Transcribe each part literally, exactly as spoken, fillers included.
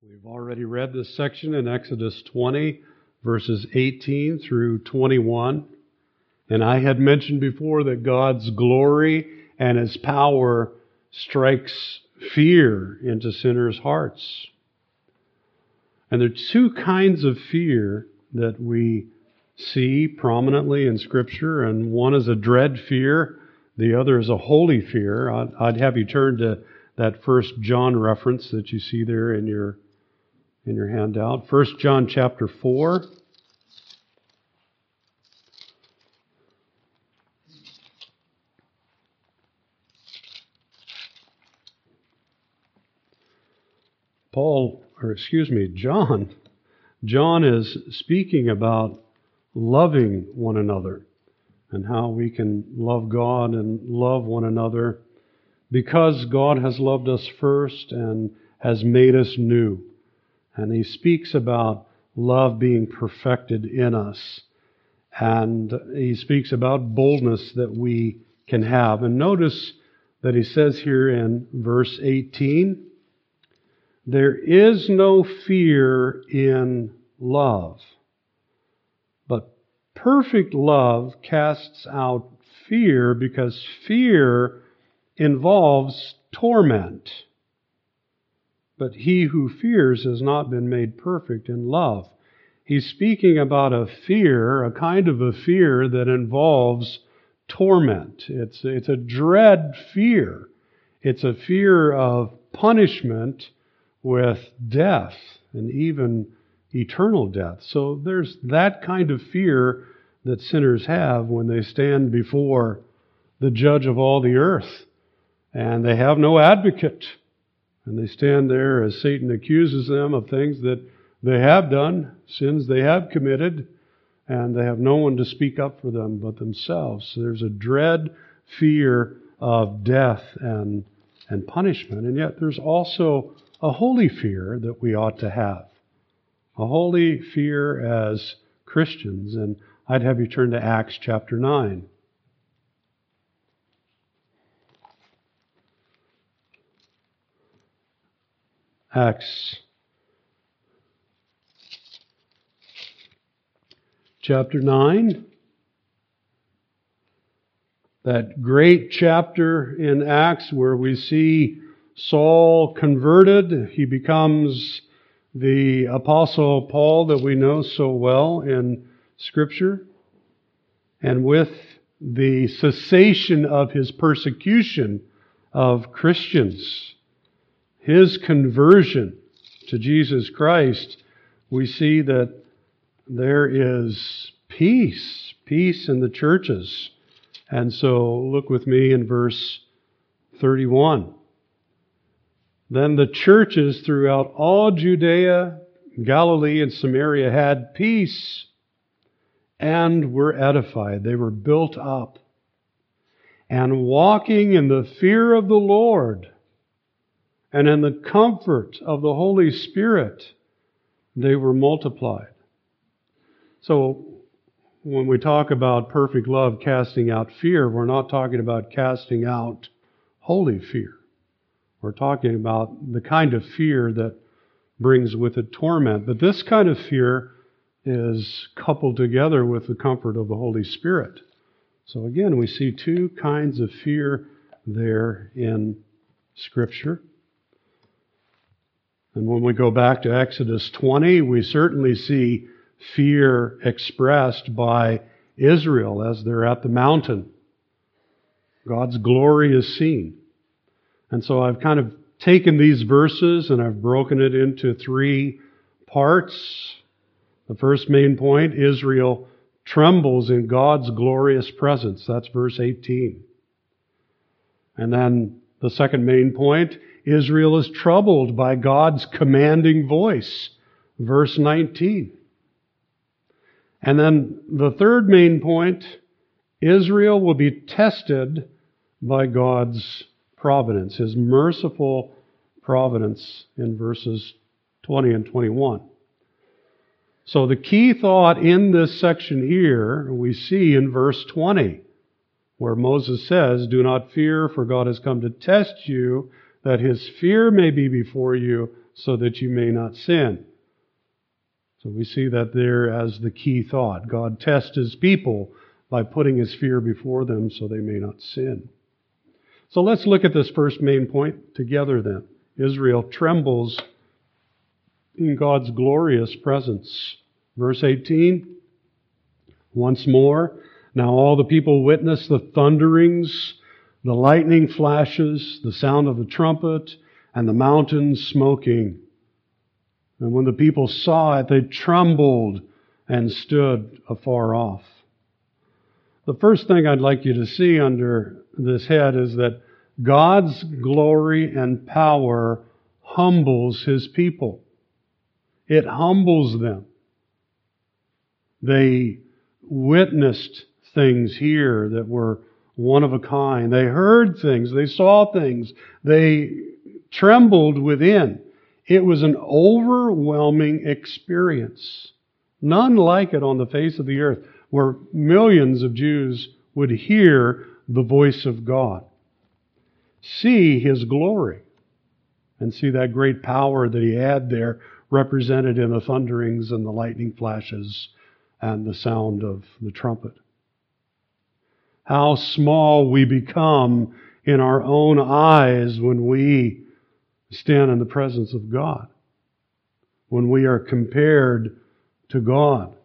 We've already read this section in Exodus twenty, verses eighteen through twenty-one. And I had mentioned before that God's glory and His power strikes fear into sinners' hearts. And there are two kinds of fear that we see prominently in Scripture, and one is a dread fear, the other is a holy fear. I'd, I'd have you turn to that First John reference that you see there in your in your handout. First John chapter four. Paul, or excuse me, John. John is speaking about loving one another and how we can love God and love one another because God has loved us first and has made us new. And he speaks about love being perfected in us. And he speaks about boldness that we can have. And notice that he says here in verse eighteen, there is no fear in love, but perfect love casts out fear because fear involves torment. But he who fears has not been made perfect in love. He's speaking about a fear, a kind of a fear that involves torment. It's, it's a dread fear. It's a fear of punishment with death and even eternal death. So there's that kind of fear that sinners have when they stand before the judge of all the earth and they have no advocate. And they stand there as Satan accuses them of things that they have done, sins they have committed, and they have no one to speak up for them but themselves. So there's a dread fear of death and, and punishment. And yet there's also a holy fear that we ought to have. A holy fear as Christians. And I'd have you turn to Acts chapter nine. Acts chapter nine. That great chapter in Acts where we see Saul converted. He becomes the Apostle Paul that we know so well in Scripture. And with the cessation of his persecution of Christians, his conversion to Jesus Christ, we see that there is peace, peace in the churches. And so look with me in verse thirty-one. Then the churches throughout all Judea, Galilee, and Samaria had peace and were edified. They were built up. And walking in the fear of the Lord and in the comfort of the Holy Spirit, they were multiplied. So when we talk about perfect love casting out fear, we're not talking about casting out holy fear. We're talking about the kind of fear that brings with it torment. But this kind of fear is coupled together with the comfort of the Holy Spirit. So again, we see two kinds of fear there in Scripture. And when we go back to Exodus twenty, we certainly see fear expressed by Israel as they're at the mountain. God's glory is seen. And so I've kind of taken these verses and I've broken it into three parts. The first main point, Israel trembles in God's glorious presence. That's verse eighteen. And then the second main point, Israel is troubled by God's commanding voice. Verse nineteen. And then the third main point, Israel will be tested by God's providence, His merciful providence in verses twenty and twenty-one. So the key thought in this section here, we see in verse twenty, where Moses says, "Do not fear, for God has come to test you, that His fear may be before you, so that you may not sin. So we see that there as the key thought. God tests His people by putting His fear before them so they may not sin. So let's look at this first main point together then. Israel trembles in God's glorious presence. Verse eighteen, once more, now all the people witnessed the thunderings, the lightning flashes, the sound of the trumpet, and the mountains smoking. And when the people saw it, they trembled and stood afar off. The first thing I'd like you to see under this head is that God's glory and power humbles His people. It humbles them. They witnessed things here that were one of a kind. They heard things. They saw things. They trembled within. It was an overwhelming experience. None like it on the face of the earth, where millions of Jews would hear the voice of God, see His glory, and see that great power that He had there represented in the thunderings and the lightning flashes and the sound of the trumpet. How small we become in our own eyes when we stand in the presence of God, when we are compared to God.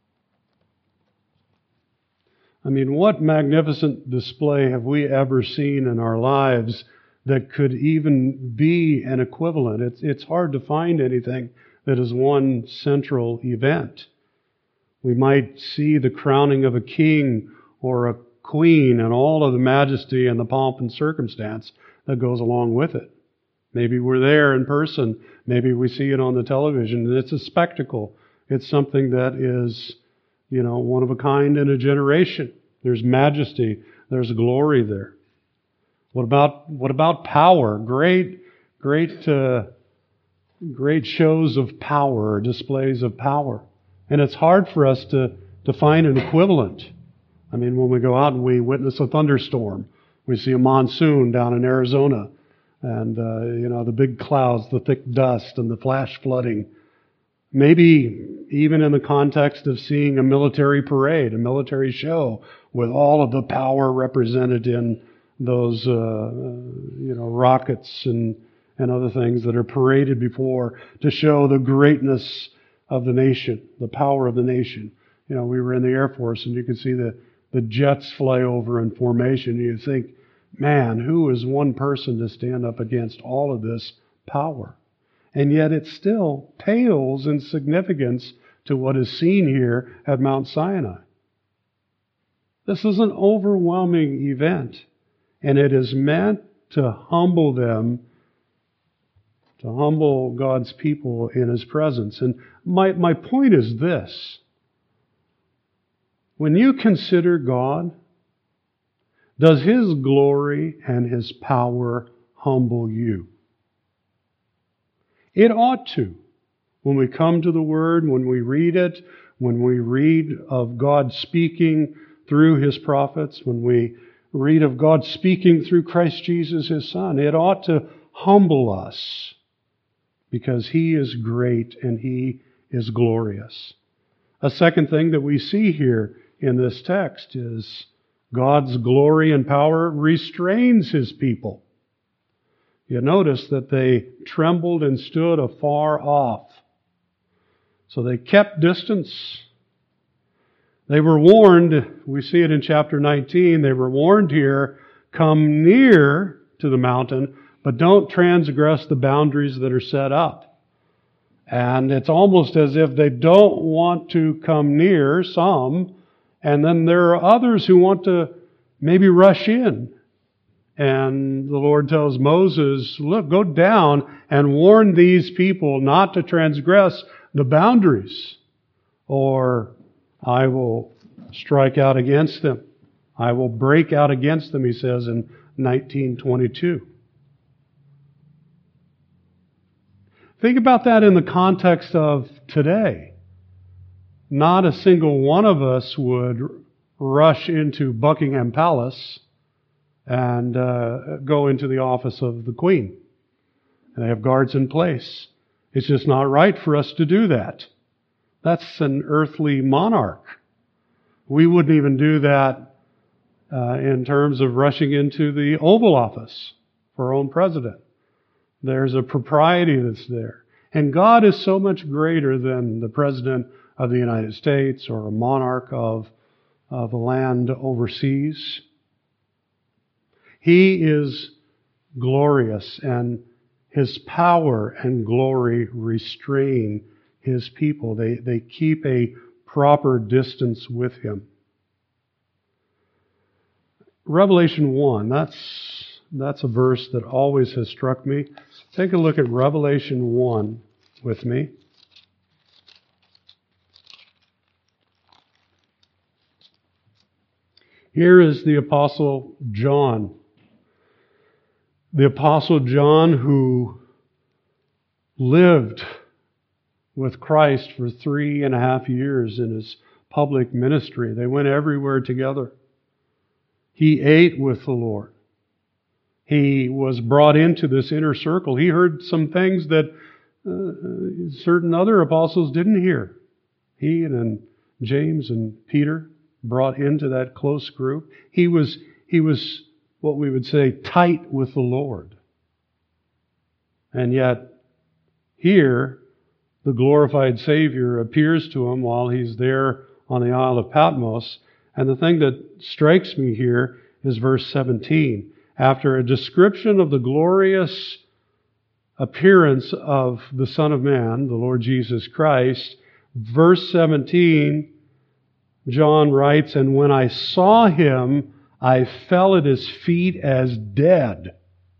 I mean, what magnificent display have we ever seen in our lives that could even be an equivalent? It's, it's hard to find anything that is one central event. We might see the crowning of a king or a queen and all of the majesty and the pomp and circumstance that goes along with it. Maybe we're there in person. Maybe we see it on the television, and it's a spectacle. It's something that is, you know, one of a kind in a generation. There's majesty. There's glory there. What about what about power? Great, great, uh, great shows of power, displays of power. And it's hard for us to, to find an equivalent. I mean, when we go out and we witness a thunderstorm, we see a monsoon down in Arizona, and, uh, you know, the big clouds, the thick dust, and the flash flooding. Maybe even in the context of seeing a military parade, a military show, with all of the power represented in those, uh, you know, rockets and, and other things that are paraded before to show the greatness of the nation, the power of the nation. You know, we were in the Air Force, and you could see the, the jets fly over in formation, and you think, man, who is one person to stand up against all of this power? And yet it still pales in significance to what is seen here at Mount Sinai. This is an overwhelming event, and it is meant to humble them, to humble God's people in His presence. And my, my point is this. When you consider God, does His glory and His power humble you? It ought to. When we come to the Word, when we read it, when we read of God speaking through His prophets, when we read of God speaking through Christ Jesus, His Son, it ought to humble us because He is great and He is glorious. A second thing that we see here in this text is God's glory and power restrains His people. You notice that they trembled and stood afar off. So they kept distance. They were warned, we see it in chapter nineteen, they were warned here, come near to the mountain, but don't transgress the boundaries that are set up. And it's almost as if they don't want to come near, some, and then there are others who want to maybe rush in. And the Lord tells Moses, look, go down and warn these people not to transgress the boundaries, or I will strike out against them. I will break out against them, he says in nineteen twenty-two. Think about that in the context of today. Not a single one of us would rush into Buckingham Palace and uh, go into the office of the Queen. And they have guards in place. It's just not right for us to do that. That's an earthly monarch. We wouldn't even do that uh, in terms of rushing into the Oval Office for our own president. There's a propriety that's there. And God is so much greater than the President of the United States or a monarch of, of a land overseas. He is glorious, and His power and glory restrain His people. They, they keep a proper distance with Him. Revelation one, that's, that's a verse that always has struck me. Take a look at Revelation one with me. Here is the Apostle John. The Apostle John, who lived with Christ for three and a half years in his public ministry. They went everywhere together. He ate with the Lord. He was brought into this inner circle. He heard some things that uh, certain other apostles didn't hear. He and James and Peter brought into that close group. He was, he was what we would say tight with the Lord. And yet, here, the glorified Savior appears to him while he's there on the Isle of Patmos. And the thing that strikes me here is verse seventeen. After a description of the glorious appearance of the Son of Man, the Lord Jesus Christ, verse seventeen, John writes, "And when I saw Him, I fell at His feet as dead."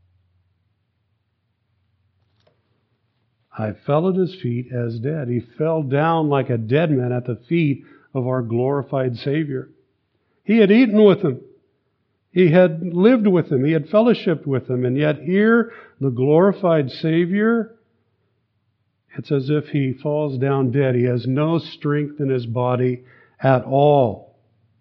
I fell at His feet as dead. He fell down like a dead man at the feet of our glorified Savior. He had eaten with Him. He had lived with Him. He had fellowshiped with Him. And yet here, the glorified Savior, it's as if He falls down dead. He has no strength in His body at all.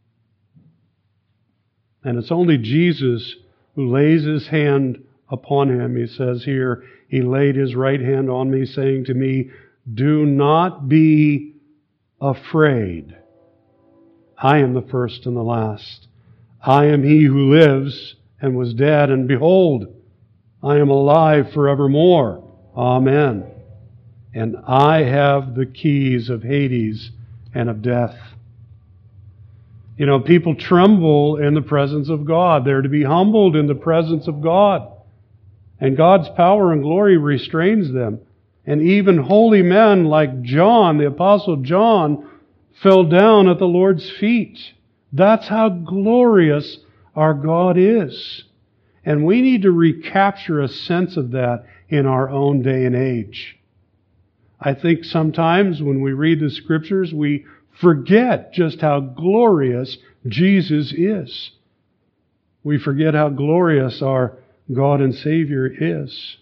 And it's only Jesus who lays His hand upon Him. He says here, He laid His right hand on me, saying to me, "Do not be afraid. I am the first and the last. I am He who lives and was dead, and behold, I am alive forevermore. Amen. And I have the keys of Hades and of death." You know, people tremble in the presence of God. They're to be humbled in the presence of God. And God's power and glory restrains them. And even holy men like John, the Apostle John, fell down at the Lord's feet. That's how glorious our God is. And we need to recapture a sense of that in our own day and age. I think sometimes when we read the Scriptures, we forget just how glorious Jesus is. We forget how glorious our God and Savior is.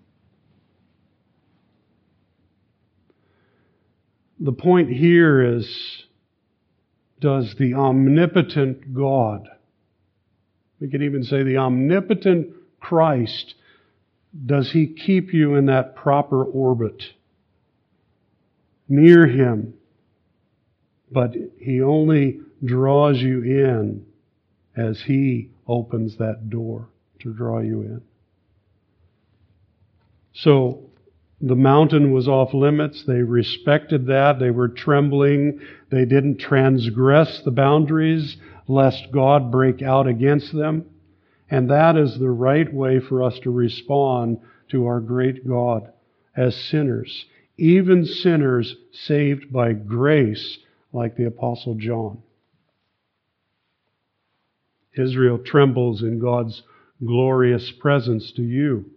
The point here is, does the omnipotent God, we could even say the omnipotent Christ, does He keep you in that proper orbit, near Him? But He only draws you in as He opens that door to draw you in. So the mountain was off limits. They respected that. They were trembling. They didn't transgress the boundaries lest God break out against them. And that is the right way for us to respond to our great God as sinners, even sinners saved by grace, like the Apostle John. Israel trembles in God's glorious presence to you.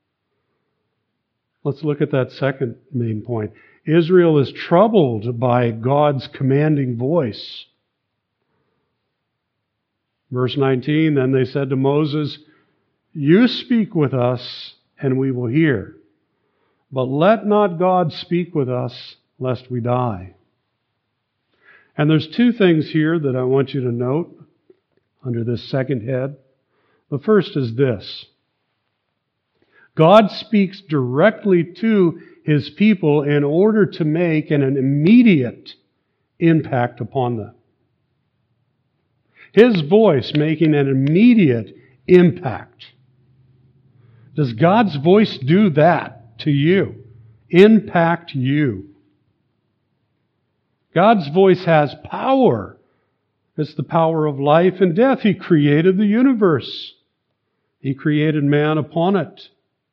Let's look at that second main point. Israel is troubled by God's commanding voice. Verse nineteen, "Then they said to Moses, 'You speak with us, and we will hear. But let not God speak with us, lest we die.'" And there's two things here that I want you to note under this second head. The first is this: God speaks directly to His people in order to make an, an immediate impact upon them. His voice making an immediate impact. Does God's voice do that to you? Impact you? God's voice has power. It's the power of life and death. He created the universe. He created man upon it.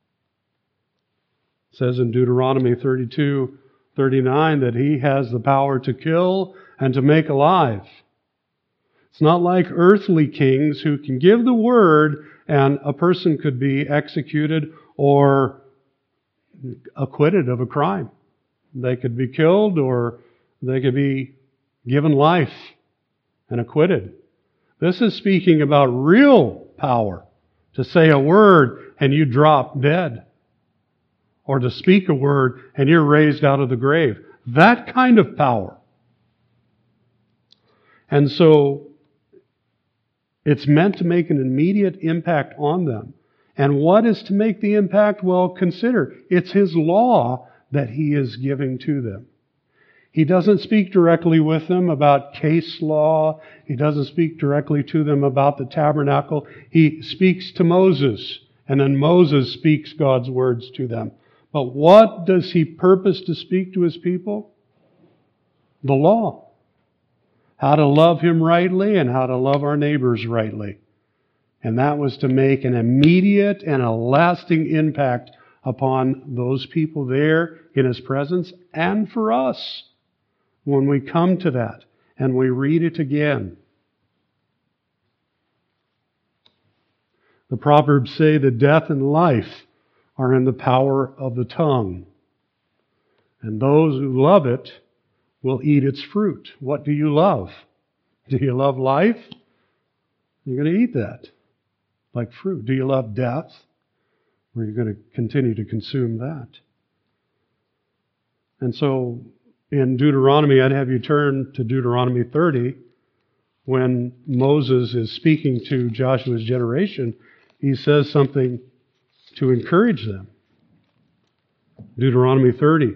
It says in Deuteronomy thirty-two, thirty-nine that He has the power to kill and to make alive. It's not like earthly kings who can give the word and a person could be executed or acquitted of a crime. They could be killed or they could be given life and acquitted. This is speaking about real power. To say a word and you drop dead. Or to speak a word and you're raised out of the grave. That kind of power. And so it's meant to make an immediate impact on them. And what is to make the impact? Well, consider, it's His law that He is giving to them. He doesn't speak directly with them about case law. He doesn't speak directly to them about the tabernacle. He speaks to Moses, and then Moses speaks God's words to them. But what does He purpose to speak to His people? The law. How to love Him rightly and how to love our neighbors rightly. And that was to make an immediate and a lasting impact upon those people there in His presence and for us. When we come to that and we read it again. The Proverbs say that death and life are in the power of the tongue. And those who love it will eat its fruit. What do you love? Do you love life? You're going to eat that like fruit. Do you love death? Or you're going to continue to consume that. And so in Deuteronomy, I'd have you turn to Deuteronomy thirty. When Moses is speaking to Joshua's generation, he says something to encourage them. Deuteronomy thirty.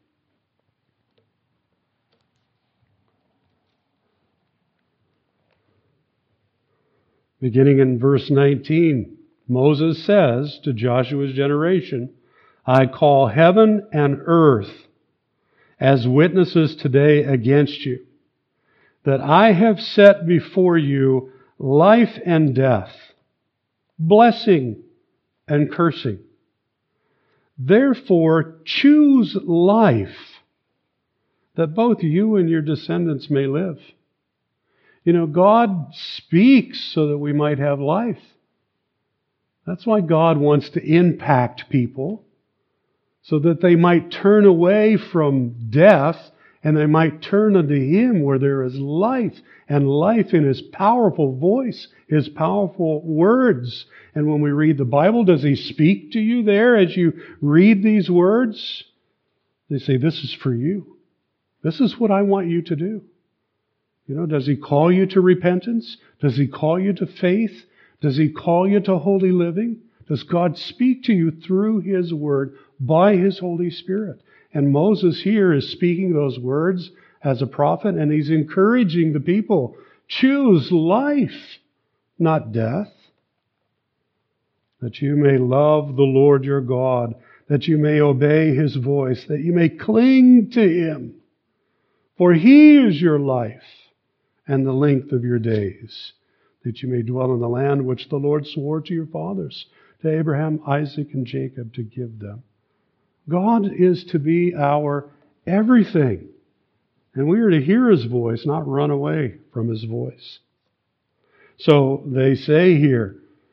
Beginning in verse nineteen, Moses says to Joshua's generation, I call heaven and earth as witnesses today against you, that I have set before you life and death, blessing and cursing. Therefore, choose life, that both you and your descendants may live. You know, God speaks so that we might have life. That's why God wants to impact people, so that they might turn away from death and they might turn unto Him where there is life, and life in His powerful voice, His powerful words. And when we read the Bible, does He speak to you there as you read these words? They say, this is for you. This is what I want you to do. You know, does He call you to repentance? Does He call you to faith? Does He call you to holy living? Does God speak to you through His Word by His Holy Spirit? And Moses here is speaking those words as a prophet, and he's encouraging the people, choose life, not death, that you may love the Lord your God, that you may obey His voice, that you may cling to Him. For He is your life and the length of your days, that you may dwell in the land which the Lord swore to your fathers, to Abraham, Isaac, and Jacob, to give them. God is to be our everything. And we are to hear His voice, not run away from His voice. So they say here,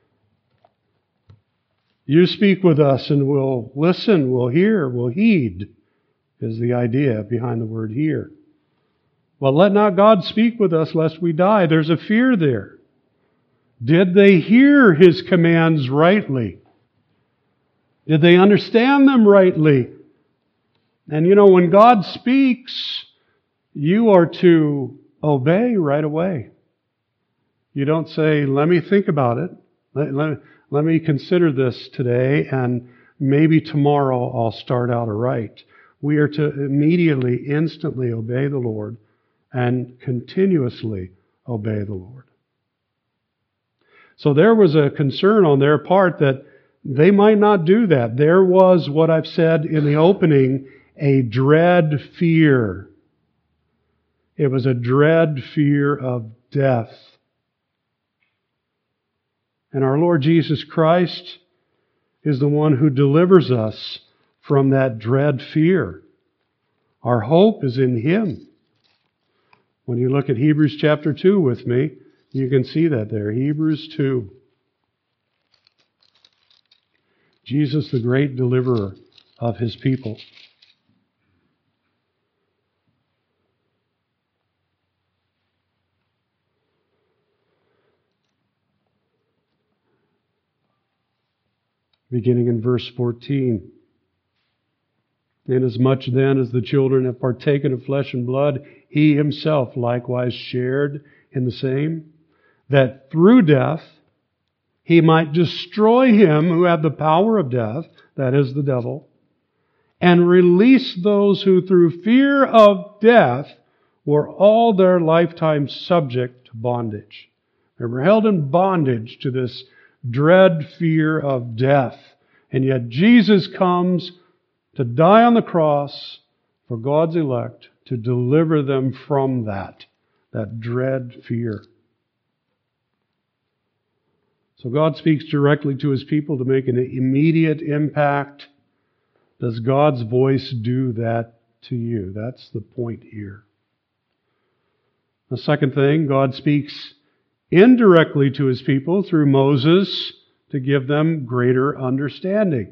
you speak with us and we'll listen, we'll hear, we'll heed, is the idea behind the word hear. Well, let not God speak with us lest we die. There's a fear there. Did they hear His commands rightly? Did they understand them rightly? And you know, when God speaks, you are to obey right away. You don't say, let me think about it. Let, let, let me consider this today, and maybe tomorrow I'll start out aright. We are to immediately, instantly obey the Lord and continuously obey the Lord. So there was a concern on their part that they might not do that. There was, what I've said in the opening, a dread fear. It was a dread fear of death. And our Lord Jesus Christ is the one who delivers us from that dread fear. Our hope is in Him. When you look at Hebrews chapter two with me, you can see that there. Hebrews two. Jesus, the great deliverer of His people. Beginning in verse fourteen. Inasmuch then as the children have partaken of flesh and blood, He Himself likewise shared in the same, that through death He might destroy him who had the power of death, that is the devil, and release those who through fear of death were all their lifetime subject to bondage. They were held in bondage to this dread fear of death. And yet Jesus comes to die on the cross for God's elect, to deliver them from that, that dread fear. So God speaks directly to His people to make an immediate impact. Does God's voice do that to you? That's the point here. The second thing, God speaks indirectly to His people through Moses to give them greater understanding.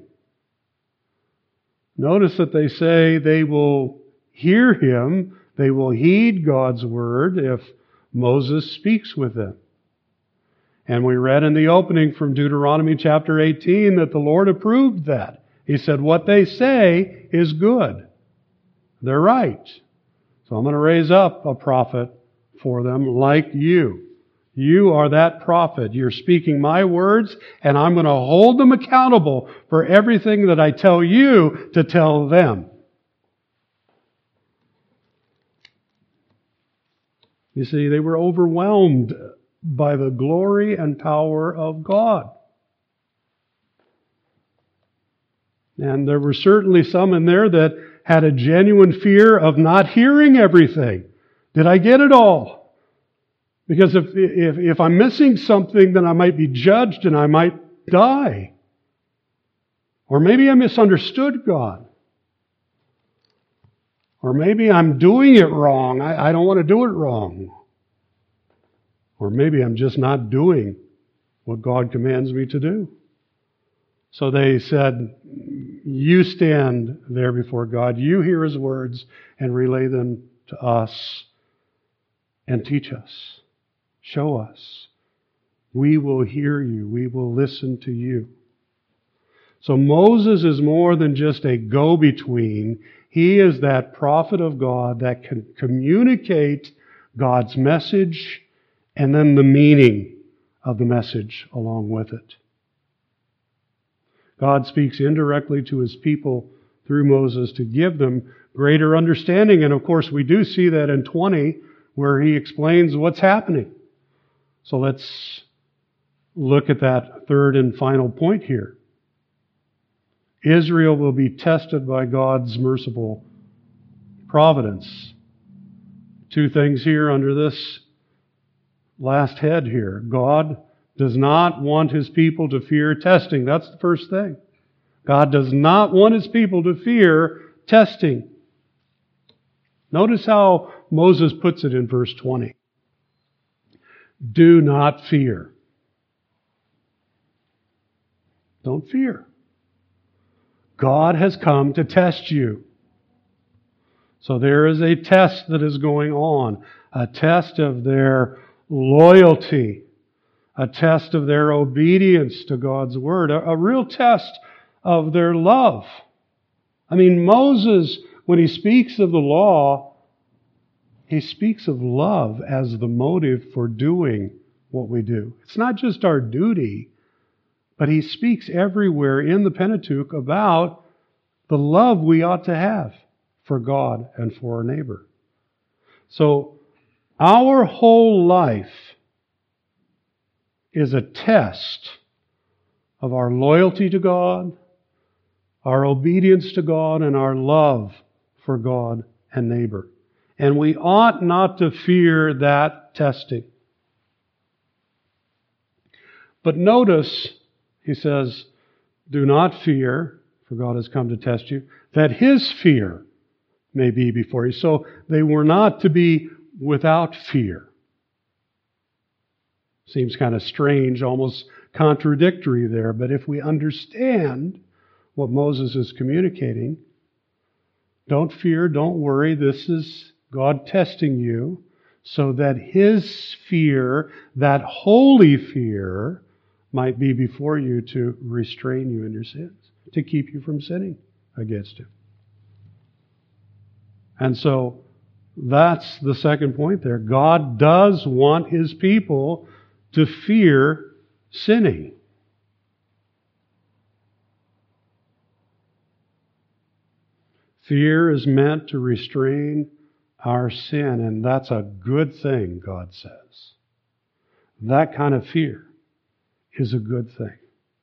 Notice that they say they will hear Him, they will heed God's word if Moses speaks with them. And we read in the opening from Deuteronomy chapter eighteen that the Lord approved that. He said, what they say is good. They're right. So I'm going to raise up a prophet for them like you. You are that prophet. You're speaking my words, and I'm going to hold them accountable for everything that I tell you to tell them. You see, they were overwhelmed by the glory and power of God. And there were certainly some in there that had a genuine fear of not hearing everything. Did I get it all? Because if, if, if I'm missing something, then I might be judged and I might die. Or maybe I misunderstood God. Or maybe I'm doing it wrong. I, I don't want to do it wrong. Or maybe I'm just not doing what God commands me to do. So they said, you stand there before God, you hear His words and relay them to us and teach us. Show us. We will hear you. We will listen to you. So Moses is more than just a go-between. He is that prophet of God that can communicate God's message and then the meaning of the message along with it. God speaks indirectly to His people through Moses to give them greater understanding. And of course, we do see that in twenty, where He explains what's happening. So let's look at that third and final point here. Israel will be tested by God's merciful providence. Two things here under this last head here. God does not want His people to fear testing. That's the first thing. God does not want His people to fear testing. Notice how Moses puts it in verse twenty. Do not fear. Don't fear. God has come to test you. So there is a test that is going on, a test of their loyalty, a test of their obedience to God's word, a, a real test of their love. I mean, Moses, when he speaks of the law, he speaks of love as the motive for doing what we do. It's not just our duty, But he speaks everywhere in the Pentateuch about the love we ought to have for God and for our neighbor. So our whole life is a test of our loyalty to God, our obedience to God, and our love for God and neighbor. And we ought not to fear that testing. But notice, he says, do not fear, for God has come to test you, that His fear may be before you. So they were not to be without fear. Seems kind of strange, almost contradictory there, but if we understand what Moses is communicating, don't fear, don't worry, this is God testing you so that His fear, that holy fear, might be before you to restrain you in your sins, to keep you from sinning against Him. And so that's the second point there. God does want His people to fear sinning. Fear is meant to restrain our sin, and that's a good thing, God says. That kind of fear is a good thing.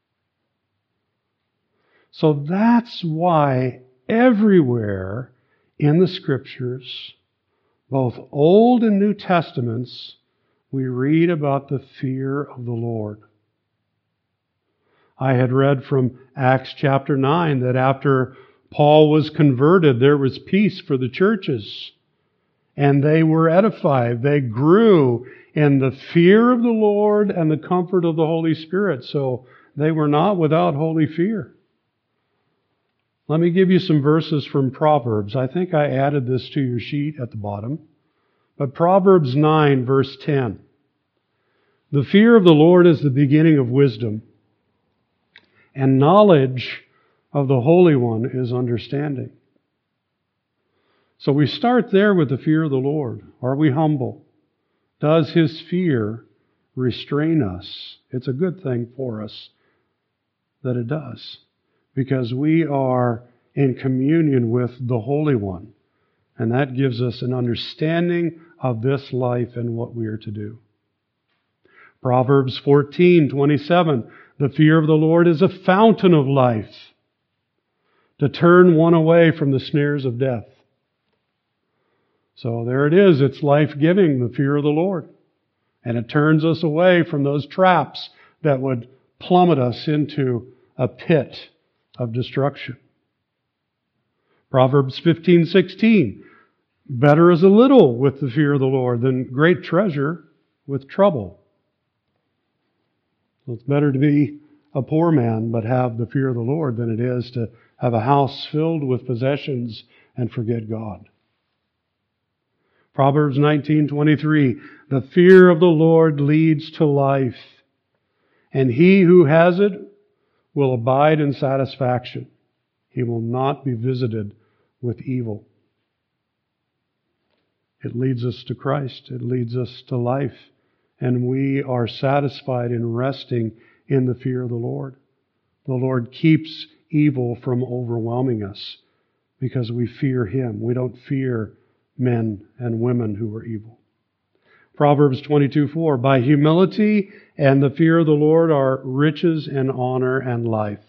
So that's why everywhere in the Scriptures, both Old and New Testaments, we read about the fear of the Lord. I had read from Acts chapter nine that after Paul was converted, there was peace for the churches. And they were edified. They grew in the fear of the Lord and the comfort of the Holy Spirit. So they were not without holy fear. Let me give you some verses from Proverbs. I think I added this to your sheet at the bottom. But Proverbs nine, verse ten. The fear of the Lord is the beginning of wisdom, and knowledge of the Holy One is understanding. So we start there with the fear of the Lord. Are we humble? Does His fear restrain us? It's a good thing for us that it does, because we are in communion with the Holy One, and that gives us an understanding of this life and what we are to do. Proverbs fourteen twenty-seven, the fear of the Lord is a fountain of life, to turn one away from the snares of death. So there it is. It's life-giving, the fear of the Lord. And it turns us away from those traps that would plummet us into a pit of destruction. Proverbs fifteen sixteen, better is a little with the fear of the Lord than great treasure with trouble. So it's better to be a poor man but have the fear of the Lord than it is to have a house filled with possessions and forget God. Proverbs nineteen twenty-three, the fear of the Lord leads to life, and he who has it will abide in satisfaction. He will not be visited with evil. It leads us to Christ. It leads us to life, and we are satisfied in resting in the fear of the Lord. The Lord keeps evil from overwhelming us because we fear Him. We don't fear men and women who are evil. Proverbs twenty-two four, by humility and the fear of the Lord are riches and honor and life.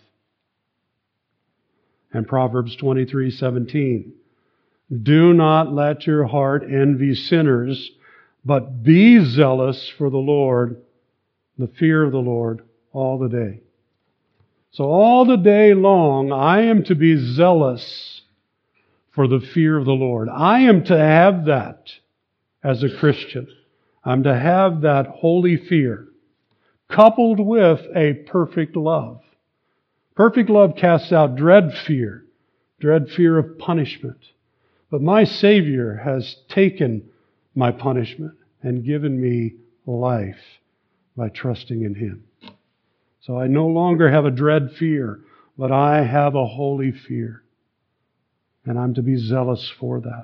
And Proverbs twenty-three seventeen, do not let your heart envy sinners, but be zealous for the Lord, the fear of the Lord, all the day. So all the day long, I am to be zealous for the fear of the Lord. I am to have that as a Christian. I'm to have that holy fear coupled with a perfect love. Perfect love casts out dread fear, dread fear of punishment. But my Savior has taken my punishment and given me life by trusting in Him. So I no longer have a dread fear, but I have a holy fear. And I'm to be zealous for that.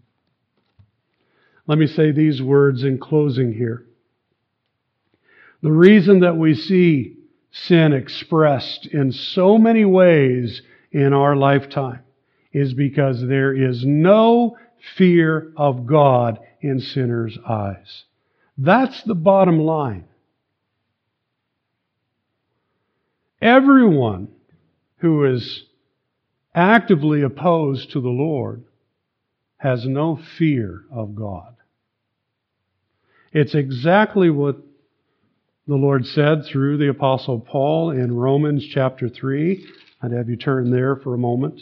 Let me say these words in closing here. The reason that we see sin expressed in so many ways in our lifetime is because there is no fear of God in sinners' eyes. That's the bottom line. Everyone who is actively opposed to the Lord has no fear of God. It's exactly what the Lord said through the Apostle Paul in Romans chapter three. I'd have you turn there for a moment.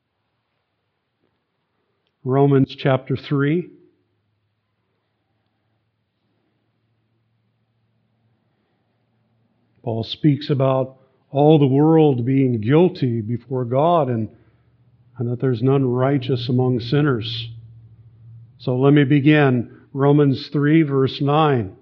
Romans chapter three. Paul speaks about all the world being guilty before God and, and that there's none righteous among sinners. So let me begin. Romans three, verse nine.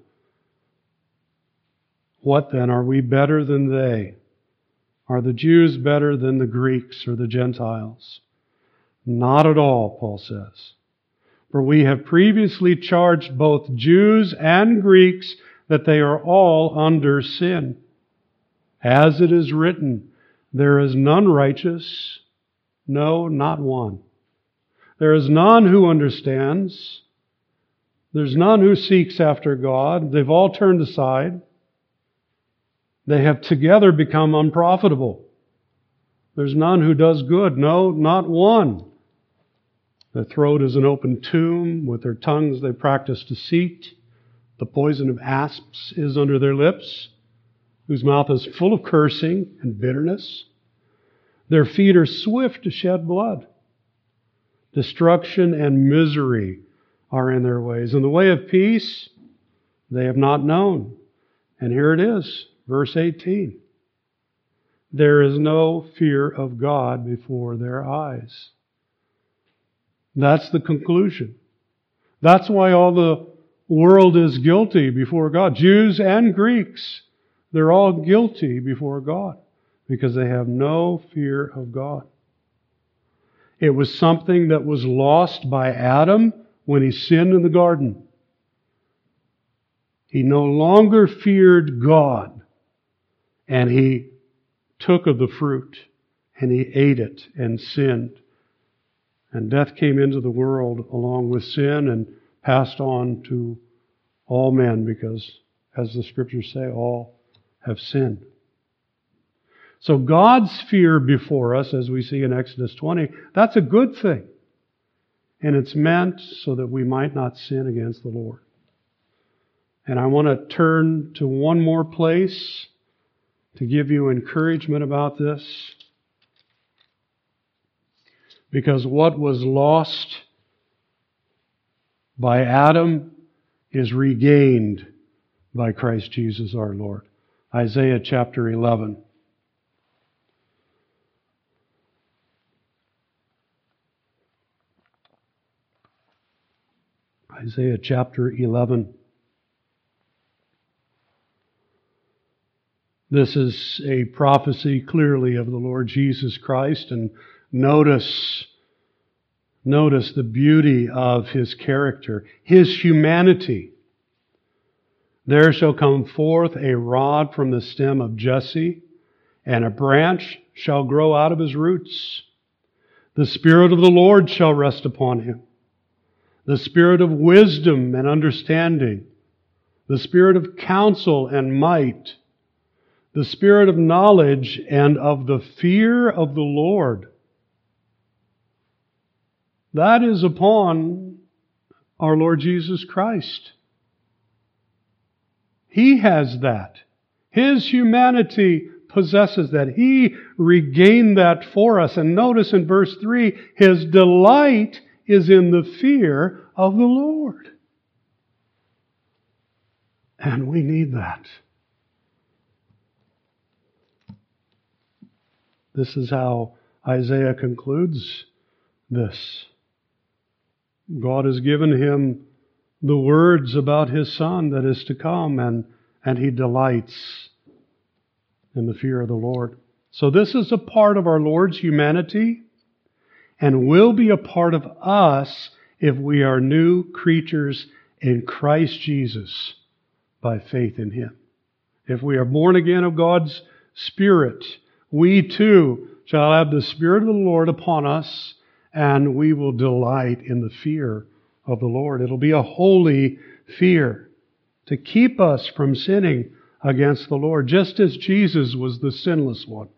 What then? Are we better than they? Are the Jews better than the Greeks or the Gentiles? Not at all, Paul says. For we have previously charged both Jews and Greeks that they are all under sin. As it is written, there is none righteous, no, not one. There is none who understands. There's none who seeks after God. They've all turned aside. They have together become unprofitable. There's none who does good. No, not one. Their throat is an open tomb. With their tongues they practice deceit. The poison of asps is under their lips, whose mouth is full of cursing and bitterness. Their feet are swift to shed blood. Destruction and misery are in their ways. And the way of peace they have not known. And here it is, verse eighteen. There is no fear of God before their eyes. That's the conclusion. That's why all the world is guilty before God. Jews and Greeks, they're all guilty before God because they have no fear of God. It was something that was lost by Adam when he sinned in the garden. He no longer feared God, and he took of the fruit, and he ate it and sinned. And death came into the world along with sin and passed on to all men because, as the Scriptures say, all have sinned. So God's fear before us, as we see in Exodus twenty, that's a good thing. And it's meant so that we might not sin against the Lord. And I want to turn to one more place to give you encouragement about this. Because what was lost by Adam is regained by Christ Jesus our Lord. Isaiah chapter eleven. Isaiah chapter eleven. This is a prophecy clearly of the Lord Jesus Christ, and notice, notice the beauty of His character, His humanity. There shall come forth a rod from the stem of Jesse, and a branch shall grow out of his roots. The Spirit of the Lord shall rest upon him, the Spirit of wisdom and understanding, the Spirit of counsel and might, the Spirit of knowledge and of the fear of the Lord. That is upon our Lord Jesus Christ. He has that. His humanity possesses that. He regained that for us. And notice in verse three, His delight is in the fear of the Lord. And we need that. This is how Isaiah concludes this. God has given him the words about His Son that is to come, and, and He delights in the fear of the Lord. So this is a part of our Lord's humanity and will be a part of us if we are new creatures in Christ Jesus by faith in Him. If we are born again of God's Spirit, we too shall have the Spirit of the Lord upon us, and we will delight in the fear of the Lord. It'll be a holy fear to keep us from sinning against the Lord, just as Jesus was the sinless one.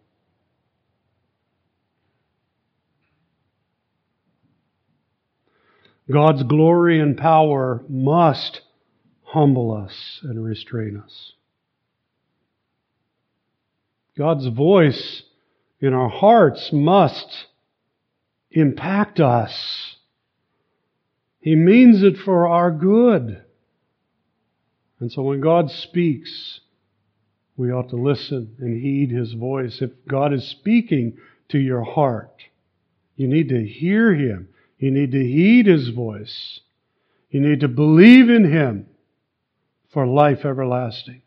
God's glory and power must humble us and restrain us. God's voice in our hearts must impact us. He means it for our good. And so when God speaks, we ought to listen and heed His voice. If God is speaking to your heart, you need to hear Him. You need to heed His voice. You need to believe in Him for life everlasting.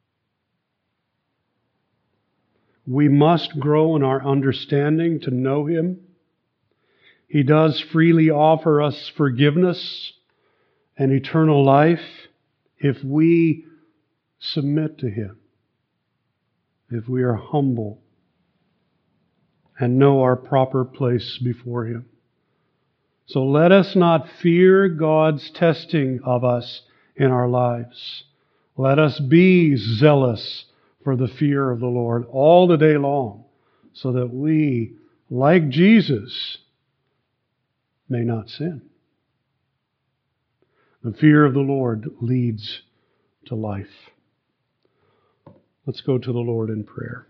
We must grow in our understanding to know Him. He does freely offer us forgiveness and eternal life if we submit to Him, if we are humble and know our proper place before Him. So let us not fear God's testing of us in our lives. Let us be zealous for the fear of the Lord all the day long, so that we, like Jesus, may not sin. The fear of the Lord leads to life. Let's go to the Lord in prayer.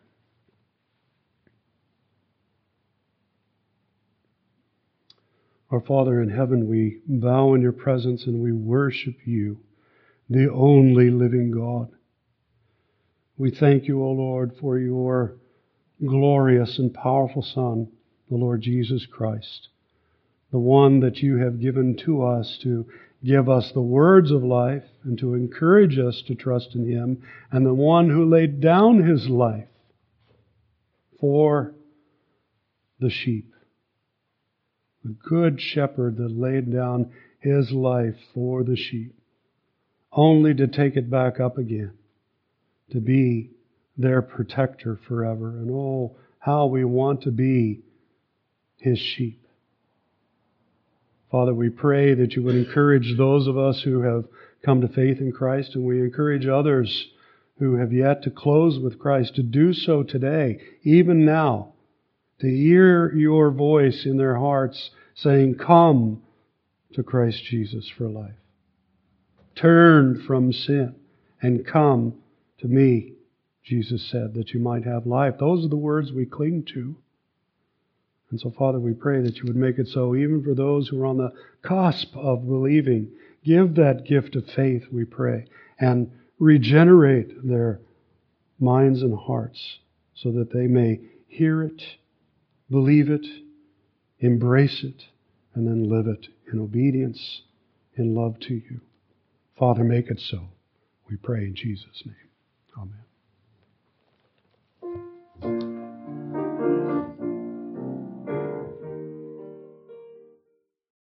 Our Father in heaven, we bow in Your presence and we worship You, the only living God. We thank You, O Lord, for Your glorious and powerful Son, the Lord Jesus Christ, the one that You have given to us to give us the words of life and to encourage us to trust in Him, and the one who laid down His life for the sheep. The good shepherd that laid down His life for the sheep, only to take it back up again, to be their protector forever. And oh, how we want to be His sheep. Father, we pray that You would encourage those of us who have come to faith in Christ, and we encourage others who have yet to close with Christ to do so today, even now, to hear Your voice in their hearts saying, "Come to Christ Jesus for life. Turn from sin and come to Me," Jesus said, "that you might have life." Those are the words we cling to. And so, Father, we pray that You would make it so even for those who are on the cusp of believing. Give that gift of faith, we pray, and regenerate their minds and hearts so that they may hear it, believe it, embrace it, and then live it in obedience, in love to You. Father, make it so. We pray in Jesus' name. Amen.